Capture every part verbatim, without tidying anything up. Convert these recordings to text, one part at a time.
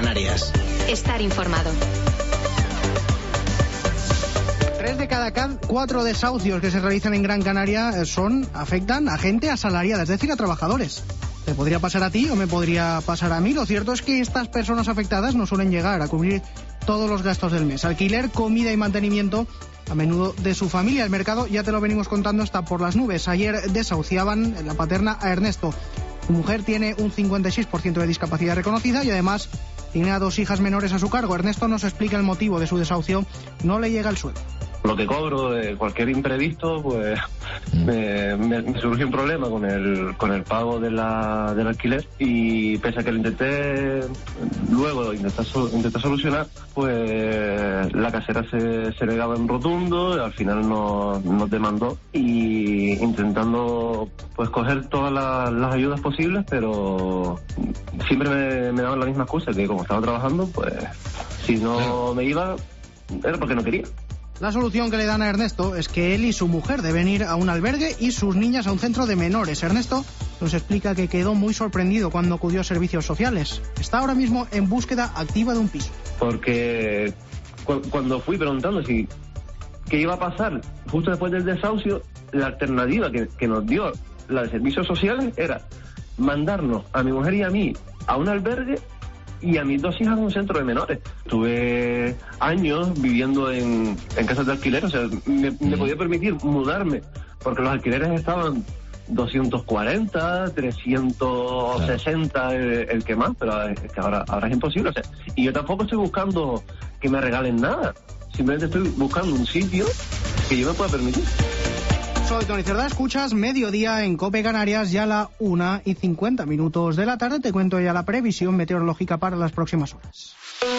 Canarias. Estar informado. Tres de cada cuatro desahucios que se realizan en Gran Canaria son afectan a gente asalariada, es decir, a trabajadores. ¿Te podría pasar a ti o me podría pasar a mí? Lo cierto es que estas personas afectadas no suelen llegar a cubrir todos los gastos del mes. Alquiler, comida y mantenimiento a menudo de su familia. El mercado, ya te lo venimos contando, está por las nubes. Ayer desahuciaban en La Paterna a Ernesto. Su mujer tiene un cincuenta y seis por ciento de discapacidad reconocida y además tiene a dos hijas menores a su cargo. Ernesto nos explica el motivo de su desahucio. No le llega el sueldo. Lo que cobro de cualquier imprevisto, pues me, me, me surgió un problema con el con el pago de la, del alquiler y pese a que lo intenté luego intentar, intentar solucionar, pues la casera se, se negaba en rotundo, al final nos, nos demandó y intentando pues coger todas las, las ayudas posibles, pero siempre me, me daban la misma excusa, que como estaba trabajando, pues si no me iba era porque no quería. La solución que le dan a Ernesto es que él y su mujer deben ir a un albergue y sus niñas a un centro de menores. Ernesto nos explica que quedó muy sorprendido cuando acudió a servicios sociales. Está ahora mismo en búsqueda activa de un piso. Porque cu- cuando fui preguntando si qué iba a pasar justo después del desahucio, la alternativa que, que nos dio la de servicios sociales era mandarnos a mi mujer y a mí a un albergue y a mis dos hijas en un centro de menores. Tuve años viviendo en, en casas de alquiler, o sea, me, me podía permitir mudarme, porque los alquileres estaban doscientos cuarenta, trescientos sesenta, claro. el, el que más, pero es que ahora, ahora es imposible. O sea, y yo tampoco estoy buscando que me regalen nada, simplemente estoy buscando un sitio que yo me pueda permitir. Soy Tony Cerdá, escuchas Mediodía en COPE Canarias, ya a la una y cincuenta minutos de la tarde. Te cuento ya la previsión meteorológica para las próximas horas.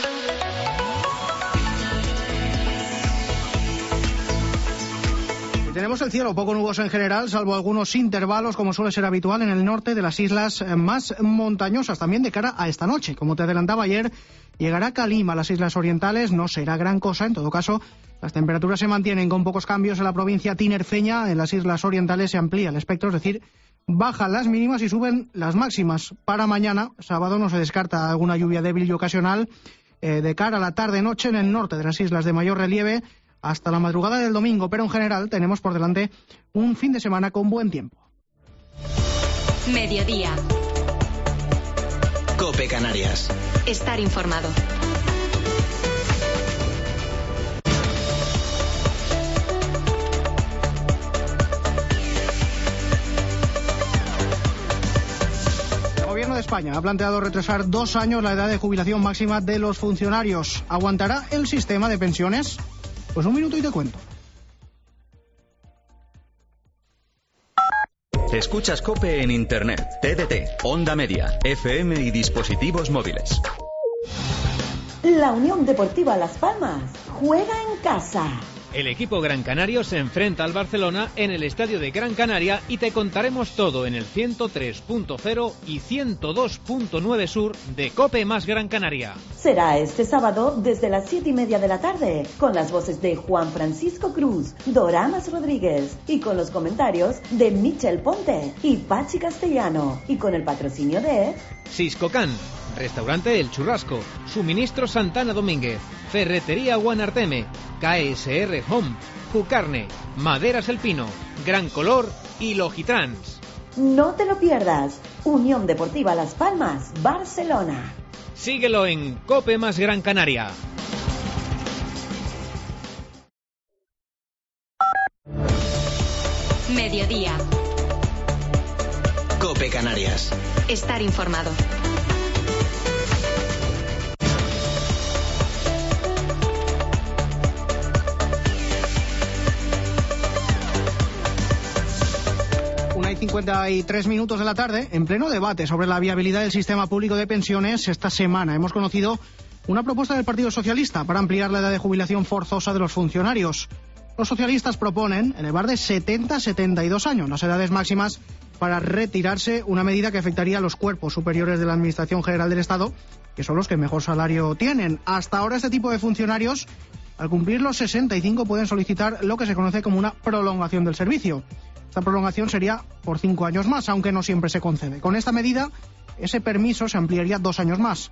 Y tenemos el cielo poco nuboso en general, salvo algunos intervalos, como suele ser habitual en el norte de las islas más montañosas, también de cara a esta noche. Como te adelantaba ayer, llegará Calima a las islas orientales, no será gran cosa, en todo caso. Las temperaturas se mantienen con pocos cambios en la provincia tinerfeña. En las islas orientales se amplía el espectro, es decir, bajan las mínimas y suben las máximas. Para mañana, sábado, no se descarta alguna lluvia débil y ocasional. Eh, de cara a la tarde-noche en el norte de las islas de mayor relieve hasta la madrugada del domingo. Pero en general tenemos por delante un fin de semana con buen tiempo. Mediodía. COPE Canarias. Estar informado. El Gobierno de España ha planteado retrasar dos años la edad de jubilación máxima de los funcionarios. ¿Aguantará el sistema de pensiones? Pues un minuto y te cuento. Escuchas COPE en Internet, T D T, Onda Media, F M y dispositivos móviles. La Unión Deportiva Las Palmas juega en casa. El equipo gran canario se enfrenta al Barcelona en el estadio de Gran Canaria y te contaremos todo en el ciento tres punto cero y ciento dos punto nueve Sur de COPE más Gran Canaria. Será este sábado desde las siete y media de la tarde, con las voces de Juan Francisco Cruz, Doramas Rodríguez y con los comentarios de Michel Ponte y Pachi Castellano y con el patrocinio de Siscocan, Restaurante El Churrasco, Suministro Santana Domínguez, Ferretería Guanarteme, K S R Home, Jucarne, Maderas El Pino, Gran Color y Logitrans. No te lo pierdas. Unión Deportiva Las Palmas, Barcelona. Síguelo en COPE más Gran Canaria. Mediodía. COPE Canarias. Estar informado. Una y cincuenta y tres minutos de la tarde, en pleno debate sobre la viabilidad del sistema público de pensiones, esta semana hemos conocido una propuesta del Partido Socialista para ampliar la edad de jubilación forzosa de los funcionarios. Los socialistas proponen elevar de setenta a setenta y dos años las edades máximas para retirarse, una medida que afectaría a los cuerpos superiores de la Administración General del Estado, que son los que mejor salario tienen. Hasta ahora este tipo de funcionarios, al cumplir los sesenta y cinco, pueden solicitar lo que se conoce como una prolongación del servicio. Esta prolongación sería por cinco años más, aunque no siempre se concede. Con esta medida, ese permiso se ampliaría dos años más.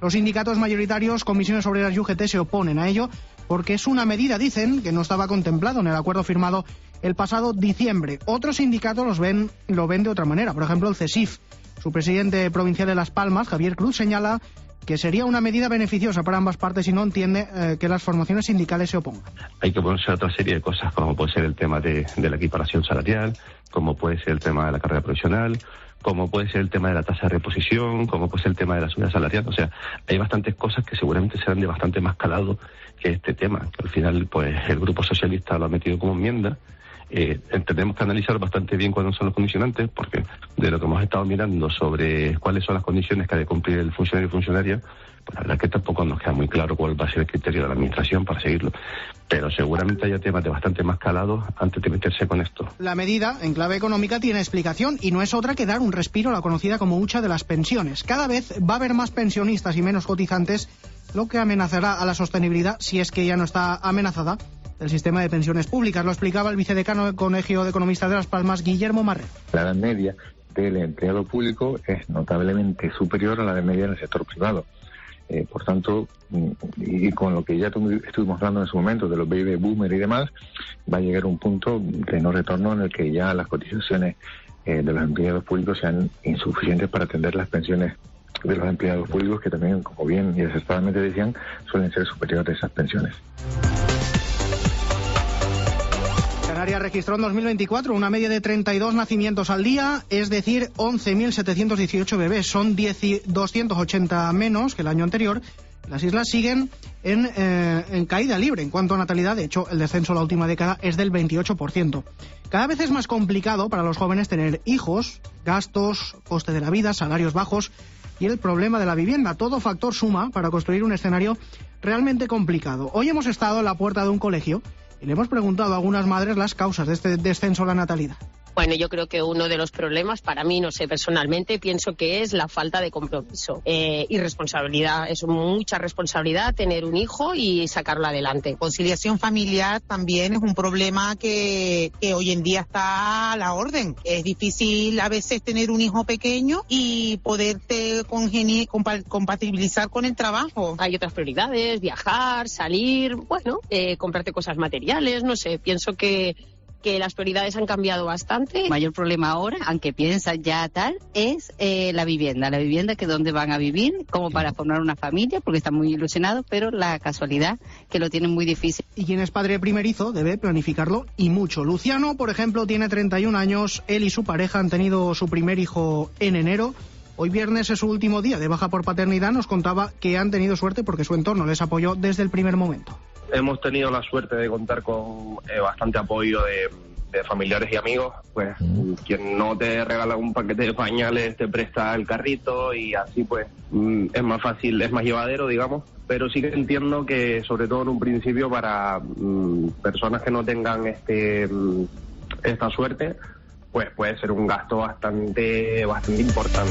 Los sindicatos mayoritarios, Comisiones Obreras y U G T se oponen a ello porque es una medida, dicen, que no estaba contemplado en el acuerdo firmado el pasado diciembre. Otros sindicatos los ven, lo ven de otra manera. Por ejemplo, el CESIF. Su presidente provincial de Las Palmas, Javier Cruz, señala que sería una medida beneficiosa para ambas partes y no entiende eh, que las formaciones sindicales se opongan. Hay que ponerse a otra serie de cosas, como puede ser el tema de, de la equiparación salarial, como puede ser el tema de la carrera profesional, como puede ser el tema de la tasa de reposición, como puede ser el tema de la subida salarial. O sea, hay bastantes cosas que seguramente serán de bastante más calado que este tema, que al final pues el Grupo Socialista lo ha metido como enmienda. Eh, tenemos que analizar bastante bien cuáles son los condicionantes, porque de lo que hemos estado mirando sobre cuáles son las condiciones que ha de cumplir el funcionario y funcionaria, pues la verdad es que tampoco nos queda muy claro cuál va a ser el criterio de la Administración para seguirlo. Pero seguramente haya temas de bastante más calado antes de meterse con esto. La medida, en clave económica, tiene explicación y no es otra que dar un respiro a la conocida como hucha de las pensiones. Cada vez va a haber más pensionistas y menos cotizantes, lo que amenazará a la sostenibilidad, si es que ya no está amenazada, del sistema de pensiones públicas. Lo explicaba el vicedecano del Colegio de Economistas de Las Palmas, Guillermo Marrero. La edad media del empleado público es notablemente superior a la de media del sector privado. Eh, por tanto, y con lo que ya estuvimos hablando en su momento de los baby boomers y demás, va a llegar un punto de no retorno en el que ya las cotizaciones eh, de los empleados públicos sean insuficientes para atender las pensiones de los empleados públicos, que también, como bien y acertadamente decían, suelen ser superiores a esas pensiones. Canarias registró en dos mil veinticuatro una media de treinta y dos nacimientos al día, es decir, once mil setecientos dieciocho bebés. Son doscientos ochenta menos que el año anterior. Las islas siguen en, eh, en caída libre en cuanto a natalidad. De hecho, el descenso en la última década es del veintiocho por ciento. Cada vez es más complicado para los jóvenes tener hijos, gastos, coste de la vida, salarios bajos y el problema de la vivienda. Todo factor suma para construir un escenario realmente complicado. Hoy hemos estado en la puerta de un colegio y le hemos preguntado a algunas madres las causas de este descenso de la natalidad. Bueno, yo creo que uno de los problemas, para mí, no sé, personalmente, pienso que es la falta de compromiso eh, y responsabilidad. Es mucha responsabilidad tener un hijo y sacarlo adelante. Conciliación familiar también es un problema que, que hoy en día está a la orden. Es difícil a veces tener un hijo pequeño y poderte congeniar, compatibilizar con el trabajo. Hay otras prioridades, viajar, salir, bueno, eh, comprarte cosas materiales, no sé, pienso que que las prioridades han cambiado bastante. El mayor problema ahora, aunque piensan ya tal, es eh, la vivienda. La vivienda, que dónde van a vivir, como para formar una familia, porque están muy ilusionados, pero la casualidad que lo tienen muy difícil. Y quien es padre primerizo debe planificarlo y mucho. Luciano, por ejemplo, tiene treinta y un años. Él y su pareja han tenido su primer hijo en enero. Hoy viernes es su último día de baja por paternidad. Nos contaba que han tenido suerte porque su entorno les apoyó desde el primer momento. Hemos tenido la suerte de contar con eh, bastante apoyo de, de familiares y amigos. Pues mm. quien no te regala un paquete de pañales te presta el carrito y así pues mm, es más fácil, es más llevadero, digamos. Pero sí que entiendo que, sobre todo en un principio, para mm, personas que no tengan este mm, esta suerte, pues puede ser un gasto bastante, bastante importante.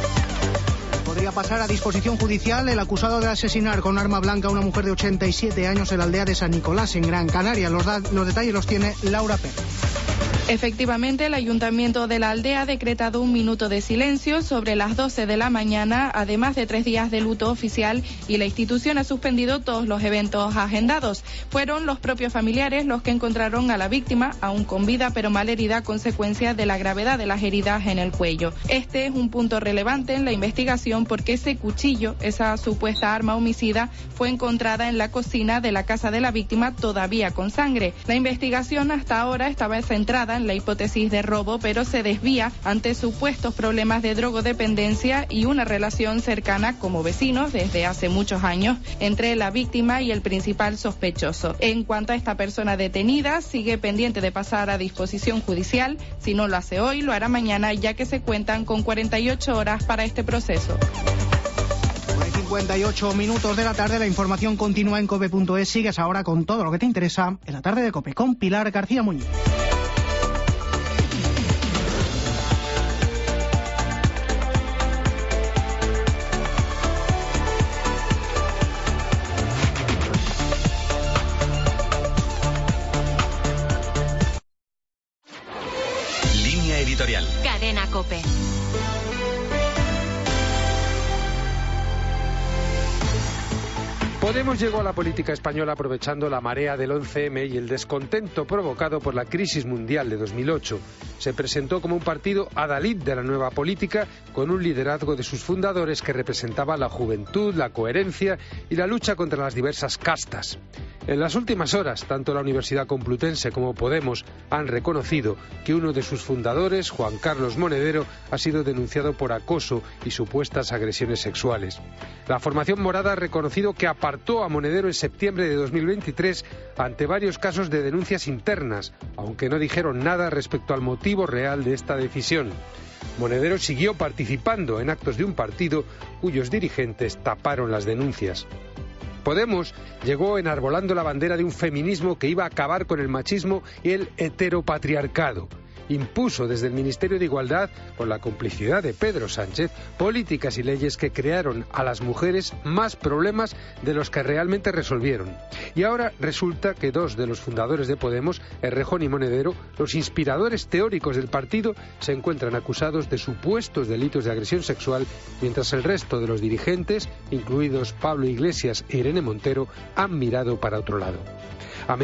Podría pasar a disposición judicial el acusado de asesinar con arma blanca a una mujer de ochenta y siete años en la aldea de San Nicolás, en Gran Canaria. Los, da- los detalles los tiene Laura Pérez. Efectivamente, el Ayuntamiento de la aldea ha decretado un minuto de silencio sobre las doce de la mañana, además de tres días de luto oficial, y la institución ha suspendido todos los eventos agendados. Fueron los propios familiares los que encontraron a la víctima, aún con vida pero malherida a consecuencia de la gravedad de las heridas en el cuello. Este es un punto relevante en la investigación porque ese cuchillo, esa supuesta arma homicida, fue encontrada en la cocina de la casa de la víctima todavía con sangre. La investigación hasta ahora estaba centrada en la hipótesis de robo, pero se desvía ante supuestos problemas de drogodependencia y una relación cercana como vecinos desde hace muchos años entre la víctima y el principal sospechoso. En cuanto a esta persona detenida, sigue pendiente de pasar a disposición judicial. Si no lo hace hoy, lo hará mañana, ya que se cuentan con cuarenta y ocho horas para este proceso. cincuenta y ocho minutos de la tarde, la información continúa en cope punto es. Sigues ahora con todo lo que te interesa en la tarde de COPE con Pilar García Muñiz. Editorial. Cadena COPE. Podemos llegó a la política española aprovechando la marea del once eme y el descontento provocado por la crisis mundial de dos mil ocho. Se presentó como un partido adalid de la nueva política, con un liderazgo de sus fundadores que representaba la juventud, la coherencia y la lucha contra las diversas castas. En las últimas horas, tanto la Universidad Complutense como Podemos han reconocido que uno de sus fundadores, Juan Carlos Monedero, ha sido denunciado por acoso y supuestas agresiones sexuales. La formación morada ha reconocido que apartó a Monedero en septiembre de dos mil veintitrés ante varios casos de denuncias internas, aunque no dijeron nada respecto al motivo real de esta decisión. Monedero siguió participando en actos de un partido cuyos dirigentes taparon las denuncias. Podemos llegó enarbolando la bandera de un feminismo que iba a acabar con el machismo y el heteropatriarcado. Impuso desde el Ministerio de Igualdad, con la complicidad de Pedro Sánchez, políticas y leyes que crearon a las mujeres más problemas de los que realmente resolvieron. Y ahora resulta que dos de los fundadores de Podemos, Errejón y Monedero, los inspiradores teóricos del partido, se encuentran acusados de supuestos delitos de agresión sexual, mientras el resto de los dirigentes, incluidos Pablo Iglesias e Irene Montero, han mirado para otro lado.